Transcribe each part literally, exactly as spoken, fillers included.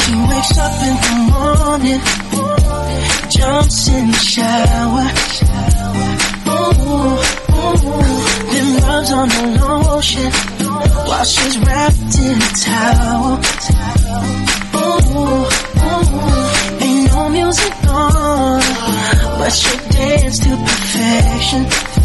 She wakes up in the morning, jumps in the shower, ooh, ooh, then rubs on the lotion while she's wrapped in a towel. Ooh, ooh, ain't no music on, but she dance to perfection.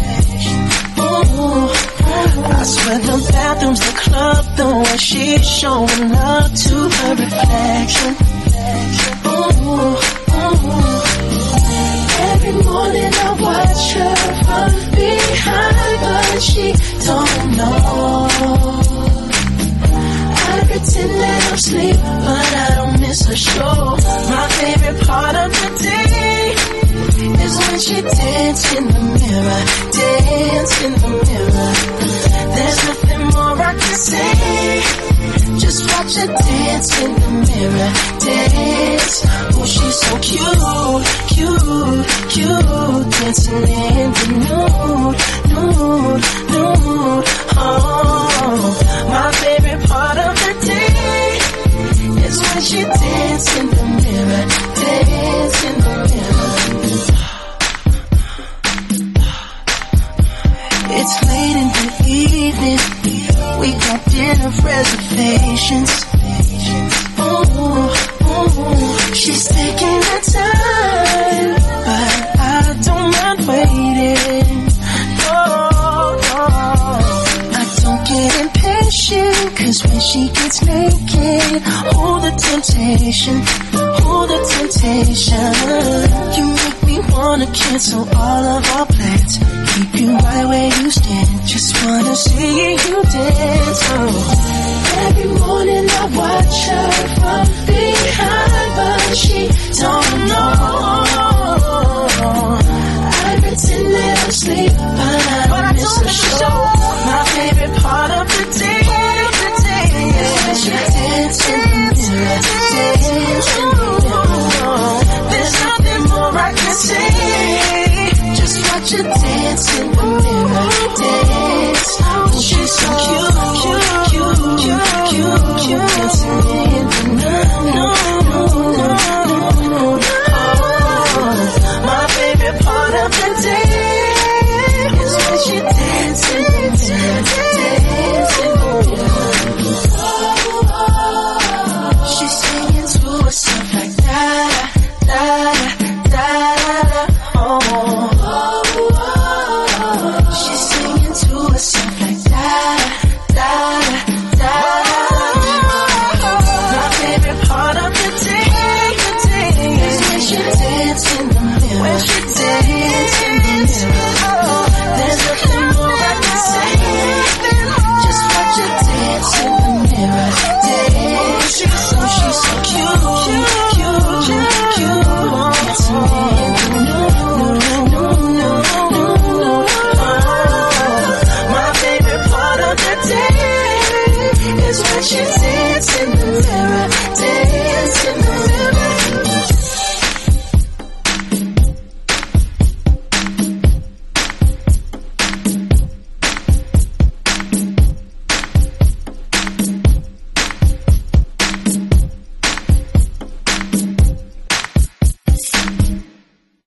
Ooh, I swear the bathroom's the club, the way she's showing love to her reflection. Ooh, ooh. Every morning I watch her from behind, but she don't know. I pretend that I'm asleep, but I don't miss her show. My favorite part of the day is when she dances in the mirror, dance in the mirror. There's nothing more I can say, just watch her dance in the mirror, dance. Oh, she's so cute, cute, cute, dancing in the nude, nude, nude. Oh, my favorite part of the day is when she dances in the mirror, dance in the mirror. It's late in the evening, we got dinner reservations. Ooh, ooh, she's taking her time, but I don't mind waiting. No, no, I don't get impatient, cause when she gets naked, oh the temptation, oh the temptation. You make me wanna cancel all of our plans, keep you right where you stand, just wanna see you dance. Oh, every morning I